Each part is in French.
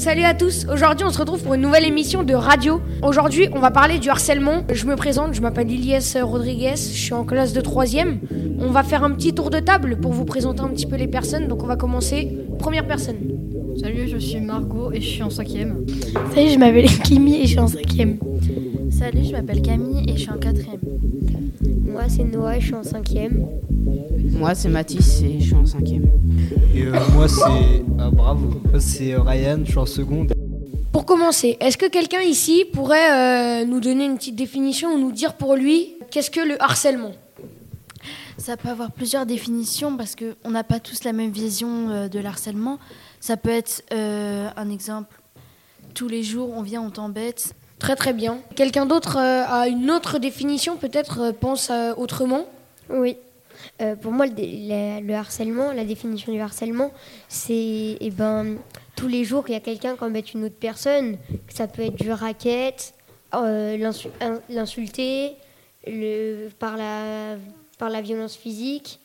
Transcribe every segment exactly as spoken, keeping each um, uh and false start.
Salut à tous, aujourd'hui on se retrouve pour une nouvelle émission de radio. Aujourd'hui on va parler du harcèlement. Je me présente, je m'appelle Ilyes Rodriguez, je suis en classe de troisième. On va faire un petit tour de table pour vous présenter un petit peu les personnes. Donc on va commencer, première personne. Salut, je suis Margot et je suis en cinquième. Salut, je m'appelle Kimi et je suis en cinquième. Salut, je m'appelle Camille et je suis en quatrième. Moi c'est Noah et je suis en cinquième. Moi c'est Mathis et je suis en cinquième. Et euh, moi c'est... Ah, bravo. Moi c'est euh, Ryan, je suis en seconde. Pour commencer, est-ce que quelqu'un ici pourrait euh, nous donner une petite définition ou nous dire pour lui qu'est-ce que le harcèlement ? Ça peut avoir plusieurs définitions parce qu'on n'a pas tous la même vision euh, de l'harcèlement. Ça peut être euh, un exemple, tous les jours on vient, on t'embête. Très très bien. Quelqu'un d'autre euh, a une autre définition, peut-être euh, pense euh, autrement ? Oui. Euh, pour moi, le, le, le harcèlement, la définition du harcèlement, c'est eh ben, tous les jours qu'il y a quelqu'un qui embête une autre personne. Ça peut être du racket, euh, l'insu- l'insulter, le, par, la, par la violence physique.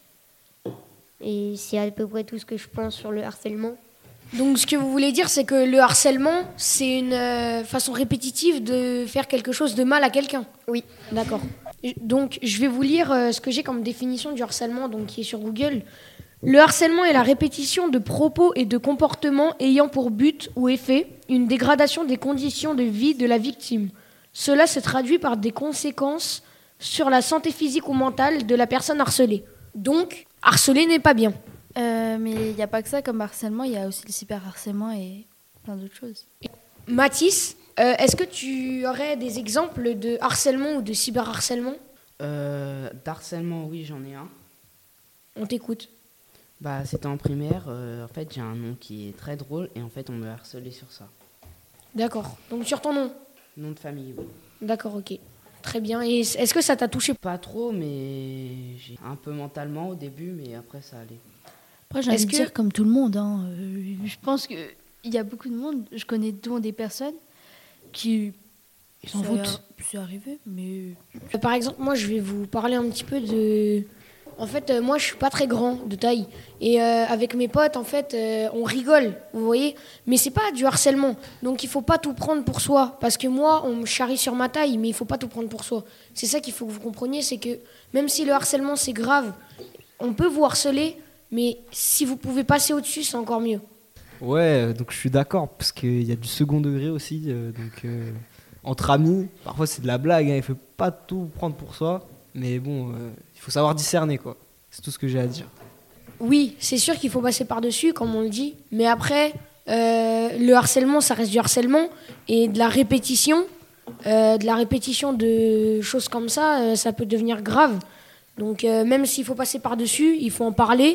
Et c'est à peu près tout ce que je pense sur le harcèlement. Donc ce que vous voulez dire, c'est que le harcèlement, c'est une euh, façon répétitive de faire quelque chose de mal à quelqu'un ? Oui. D'accord. Donc je vais vous lire euh, ce que j'ai comme définition du harcèlement, donc qui est sur Google. Le harcèlement est la répétition de propos et de comportements ayant pour but ou effet une dégradation des conditions de vie de la victime. Cela se traduit par des conséquences sur la santé physique ou mentale de la personne harcelée. Donc, harceler n'est pas bien. Euh, mais il n'y a pas que ça comme harcèlement, il y a aussi le cyberharcèlement et plein d'autres choses. Mathis, euh, est-ce que tu aurais des exemples de harcèlement ou de cyberharcèlement ? Euh, d'harcèlement, oui, j'en ai un. On t'écoute. Bah, c'était en primaire. Euh, en fait, j'ai un nom qui est très drôle et en fait, on me harcelait sur ça. D'accord. Donc sur ton nom ? Nom de famille, oui. D'accord, ok. Très bien. Et est-ce que ça t'a touché ? Pas trop, mais j'ai un peu mentalement au début, mais après, ça allait. Après, j'ai envie Est-ce de que- dire comme tout le monde. Hein, euh, je pense qu'il y a beaucoup de monde. Je connais dont des personnes qui s'en Ça- foutent. C'est arrivé, mais... Euh, Par exemple, moi, je vais vous parler un petit peu de... En fait, euh, moi, je suis pas très grand de taille. Et euh, avec mes potes, en fait, euh, on rigole, vous voyez. Mais c'est pas du harcèlement. Donc, il faut pas tout prendre pour soi. Parce que moi, on me charrie sur ma taille, mais il faut pas tout prendre pour soi. C'est ça qu'il faut que vous compreniez, c'est que même si le harcèlement, c'est grave, on peut vous harceler, mais si vous pouvez passer au-dessus, c'est encore mieux. Ouais, donc je suis d'accord, parce qu'il y a du second degré aussi. euh, donc euh, entre amis, parfois c'est de la blague, hein, il faut pas tout prendre pour soi. Mais bon, euh, il faut savoir discerner, quoi. C'est tout ce que j'ai à dire. Oui, c'est sûr qu'il faut passer par-dessus, comme on le dit. Mais après, euh, le harcèlement, ça reste du harcèlement. Et de la répétition, euh, de la répétition de choses comme ça, euh, ça peut devenir grave. Donc euh, même s'il faut passer par-dessus, il faut en parler.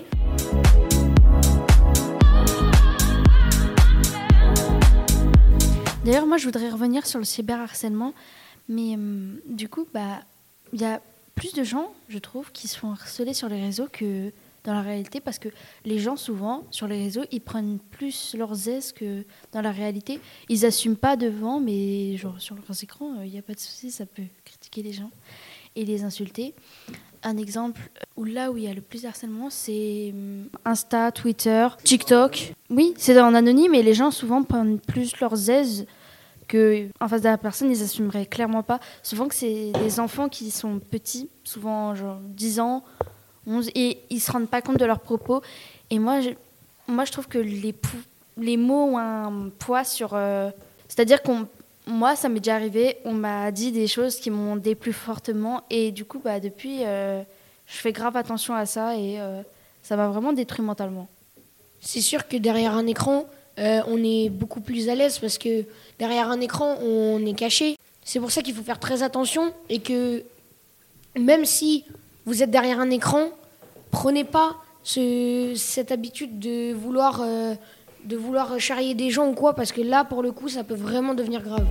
D'ailleurs, moi, je voudrais revenir sur le cyberharcèlement. Mais euh, du coup, bah, il y a plus de gens, je trouve, qui se font harceler sur les réseaux que dans la réalité. Parce que les gens, souvent, sur les réseaux, ils prennent plus leurs aises que dans la réalité. Ils n'assument pas devant, mais genre, sur leurs écrans, il n'y a pas de souci, ça peut critiquer les gens et les insulter. Un exemple où là où il y a le plus de harcèlement, c'est hum, Insta, Twitter, TikTok. Oui, c'est en anonyme et les gens souvent prennent plus leurs aises que en face de la personne, ils assumeraient clairement pas. Souvent que c'est des enfants qui sont petits, souvent genre dix ans, onze, et ils se rendent pas compte de leurs propos. Et moi, je, moi, je trouve que les, pou- les mots ont un poids sur... euh, c'est-à-dire qu'on moi, ça m'est déjà arrivé, on m'a dit des choses qui m'ont déplu fortement et du coup, bah, depuis, euh, je fais grave attention à ça et euh, ça m'a vraiment détruit mentalement. C'est sûr que derrière un écran, euh, on est beaucoup plus à l'aise parce que derrière un écran, on est caché. C'est pour ça qu'il faut faire très attention et que même si vous êtes derrière un écran, prenez pas ce, cette habitude de vouloir... euh, de vouloir charrier des gens ou quoi, parce que là, pour le coup, ça peut vraiment devenir grave.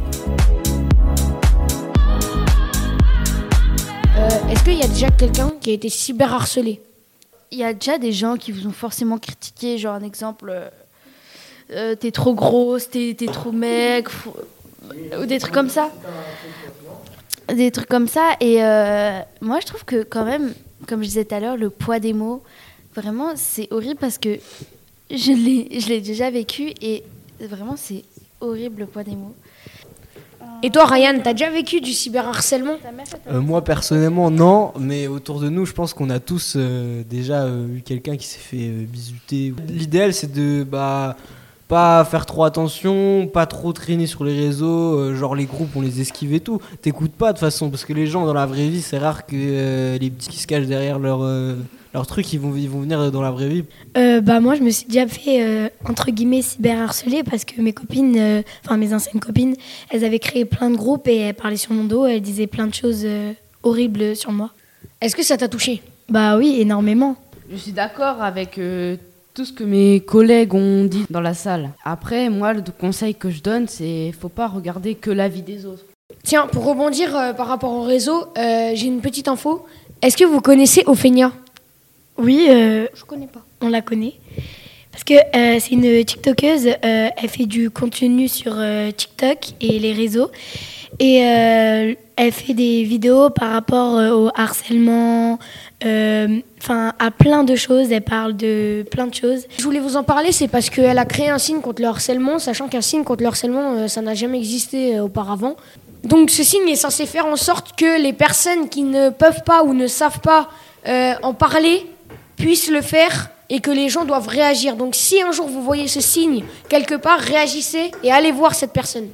Euh, est-ce qu'il y a déjà quelqu'un qui a été cyberharcelé ? Il y a déjà des gens qui vous ont forcément critiqué, genre un exemple, euh, euh, t'es trop grosse, t'es, t'es trop maigre, faut- ou des trucs comme ça. Des trucs comme ça. Et euh, moi, je trouve que quand même, comme je disais tout à l'heure, le poids des mots, vraiment, c'est horrible parce que je l'ai, je l'ai déjà vécu et vraiment, c'est horrible le poids des mots. Et toi, Ryan, t'as déjà vécu du cyberharcèlement? Euh, moi personnellement non, mais autour de nous je pense qu'on a tous euh, déjà euh, eu quelqu'un qui s'est fait euh, bisuter. L'idéal c'est de bah, pas faire trop attention, pas trop traîner sur les réseaux, euh, genre les groupes on les esquive et tout. T'écoutes pas de toute façon parce que les gens dans la vraie vie c'est rare que euh, les petits qui se cachent derrière leur, euh, leur truc ils vont, ils vont venir dans la vraie vie. Euh, bah moi je me suis déjà fait euh, entre guillemets cyberharceler parce que mes copines, euh, enfin mes anciennes copines, elles avaient créé plein de groupes et elles parlaient sur mon dos, elles disaient plein de choses euh, horribles sur moi. Est-ce que ça t'a touché? Bah oui, énormément. Je suis d'accord avec euh, tout ce que mes collègues ont dit dans la salle. Après, moi, le conseil que je donne, c'est faut pas regarder que la vie des autres. Tiens, pour rebondir euh, par rapport au réseau, euh, j'ai une petite info. Est-ce que vous connaissez Ophénia? Oui, euh, Je connais pas. on la connaît. Parce que euh, c'est une TikTokeuse, euh, elle fait du contenu sur euh, TikTok et les réseaux. Et euh, elle fait des vidéos par rapport euh, au harcèlement, euh, enfin à plein de choses. Elle parle de plein de choses. Je voulais vous en parler, c'est parce qu'elle a créé un signe contre le harcèlement, sachant qu'un signe contre le harcèlement, euh, ça n'a jamais existé euh, auparavant. Donc ce signe est censé faire en sorte que les personnes qui ne peuvent pas ou ne savent pas euh, en parler puissent le faire et que les gens doivent réagir. Donc si un jour vous voyez ce signe quelque part, réagissez et allez voir cette personne.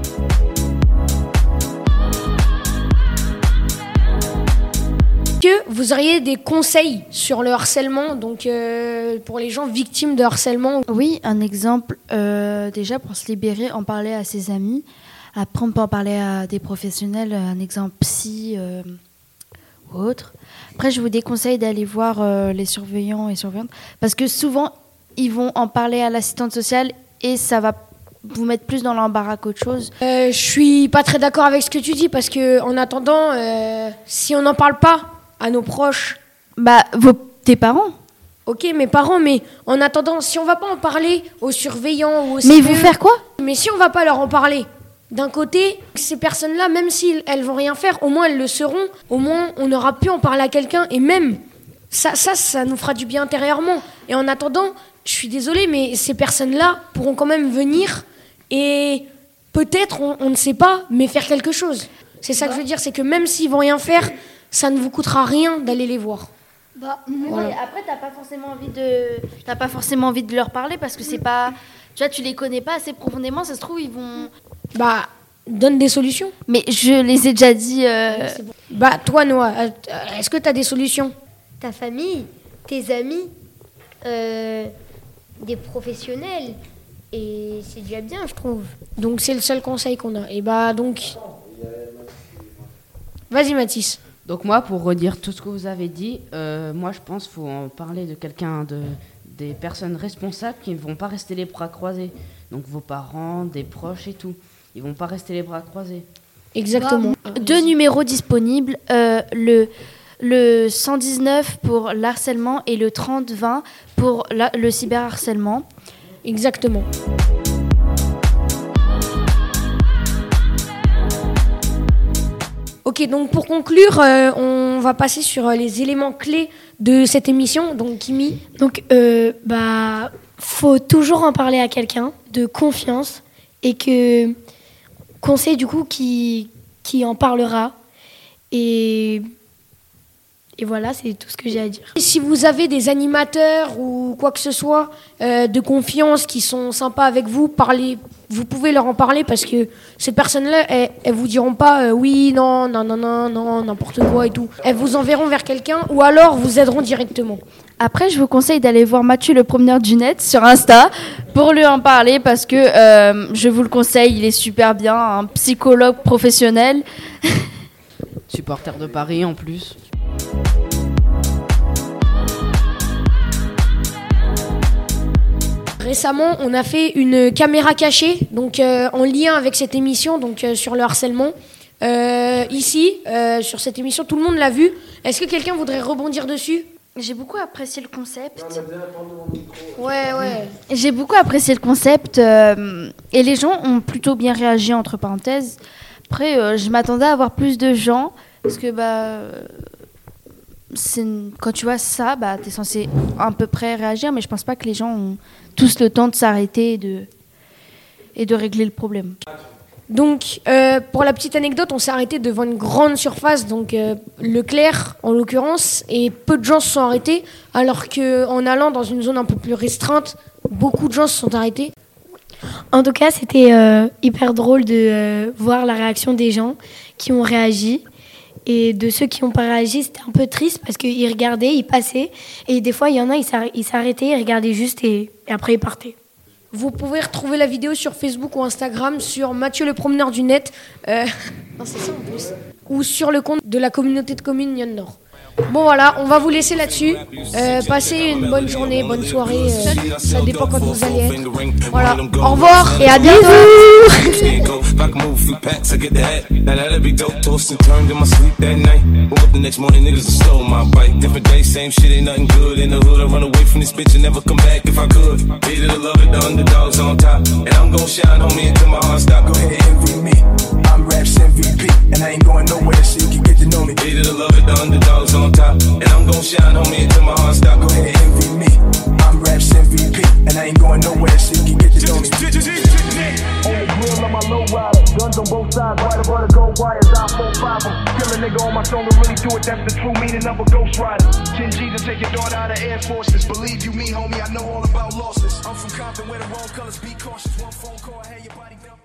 Que vous auriez des conseils sur le harcèlement, donc euh, pour les gens victimes de harcèlement? Oui, un exemple, euh, déjà pour se libérer, en parler à ses amis. Après, on peut en parler à des professionnels, un exemple psy euh, ou autre. Après, je vous déconseille d'aller voir euh, les surveillants et surveillantes parce que souvent, ils vont en parler à l'assistante sociale et ça va vous mettre plus dans l'embarras qu'autre chose. Euh, je suis pas très d'accord avec ce que tu dis parce que en attendant, euh, si on n'en parle pas à nos proches, Bah, vos, tes parents. ok, mes parents, mais en attendant, si on va pas en parler aux surveillants ou aux Mais ils C P E, vont faire quoi? mais si on va pas leur en parler, d'un côté, ces personnes-là, même si elles vont rien faire, au moins elles le seront. Au moins, on aura pu en parler à quelqu'un et même ça, ça, ça nous fera du bien intérieurement. Et en attendant, je suis désolée, mais ces personnes-là pourront quand même venir et peut-être, on, on ne sait pas, mais faire quelque chose. C'est ça que je veux dire, c'est que même s'ils vont rien faire, ça ne vous coûtera rien d'aller les voir. Bah, Voilà. oui, après, t'as pas forcément envie de, t'as pas forcément envie de leur parler parce que c'est pas, tu vois, tu les connais pas assez profondément. Ça se trouve, ils vont. Bah, donne des solutions. Mais je les ai déjà dit. euh, C'est bon. Bah, toi, Noah, euh, est-ce que tu as des solutions? Ta famille, tes amis, euh, des professionnels. Et c'est déjà bien, je trouve. Donc, c'est le seul conseil qu'on a. Et bah, donc. Vas-y, Mathis. Donc moi, pour redire tout ce que vous avez dit, euh, moi je pense qu'il faut en parler de quelqu'un, de, des personnes responsables qui ne vont pas rester les bras croisés. Donc vos parents, des proches et tout. Ils vont pas rester les bras croisés. Exactement. Deux numéros disponibles, euh, le, le cent dix-neuf pour l'harcèlement et le trente vingt pour la- le cyberharcèlement. Exactement. Ok, donc pour conclure, euh, on va passer sur euh, les éléments clés de cette émission. Donc, Kimi. Donc, euh, bah, faut toujours en parler à quelqu'un de confiance et que qu'on sait du coup qui qui en parlera et et voilà, c'est tout ce que j'ai à dire. Si vous avez des animateurs ou quoi que ce soit euh, de confiance qui sont sympas avec vous, parlez, vous pouvez leur en parler parce que ces personnes-là, elles, elles vous diront pas euh, oui, non, non, non, non, non, n'importe quoi et tout. Elles vous enverront vers quelqu'un ou alors vous aideront directement. Après, je vous conseille d'aller voir Mathieu le promeneur du net sur Insta pour lui en parler parce que euh, je vous le conseille, il est super bien, un psychologue professionnel. Supporter de Paris en plus. Récemment, on a fait une caméra cachée, donc euh, en lien avec cette émission, donc euh, sur le harcèlement. Euh, ici, euh, sur cette émission, tout le monde l'a vu. Est-ce que quelqu'un voudrait rebondir dessus? J'ai beaucoup apprécié le concept. Ouais, ouais. J'ai beaucoup apprécié le concept euh, et les gens ont plutôt bien réagi, entre parenthèses. Après, euh, je m'attendais à avoir plus de gens parce que bah, euh, c'est, quand tu vois ça, bah, tu es censé à peu près réagir, mais je pense pas que les gens ont tous le temps de s'arrêter et de, et de régler le problème. Donc, euh, pour la petite anecdote, on s'est arrêté devant une grande surface, donc euh, Leclerc en l'occurrence, et peu de gens se sont arrêtés, alors qu'en allant dans une zone un peu plus restreinte, beaucoup de gens se sont arrêtés. En tout cas, c'était euh, hyper drôle de euh, voir la réaction des gens qui ont réagi. Et de ceux qui n'ont pas réagi, c'était un peu triste parce qu'ils regardaient, ils passaient. Et des fois, il y en a, ils s'arrêtaient, ils regardaient juste et, et après ils partaient. Vous pouvez retrouver la vidéo sur Facebook ou Instagram sur Mathieu le promeneur du net. Euh, non, c'est ça en plus. Ou sur le compte de la communauté de communes Nyon Nord. Bon voilà, on va vous laisser là-dessus. Euh, passez une bonne journée, bonne soirée. Euh, ça dépend quand vous allez être. Voilà, au revoir et à bientôt. And I ain't going nowhere, so you can get to know me. Hated to love it, the underdogs on top. And I'm gon' shine on me until my heart stop. Go ahead, envy me. I'm Raps M V P. And I ain't going nowhere, so you can get to know me. On the grill on my low rider. Guns on both sides, right above the gold wires. I four five em. Kill a nigga on my song and really do it. That's the true meaning of a ghost rider. ten G to take your daughter out of Air Forces. Believe you me, homie, I know all about losses. I'm from Compton where the wrong colors be cautious. One phone call, hey, your body done.